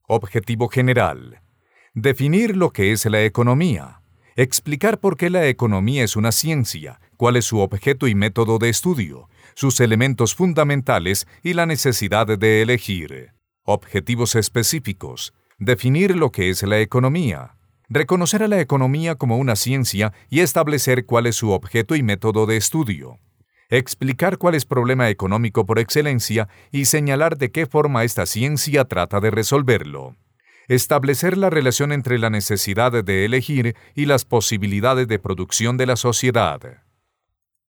Objetivo general. Definir lo que es la economía. Explicar por qué la economía es una ciencia, cuál es su objeto y método de estudio, sus elementos fundamentales y la necesidad de elegir. Objetivos específicos. Definir lo que es la economía. Reconocer a la economía como una ciencia y establecer cuál es su objeto y método de estudio. Explicar cuál es problema económico por excelencia y señalar de qué forma esta ciencia trata de resolverlo. Establecer la relación entre la necesidad de elegir y las posibilidades de producción de la sociedad.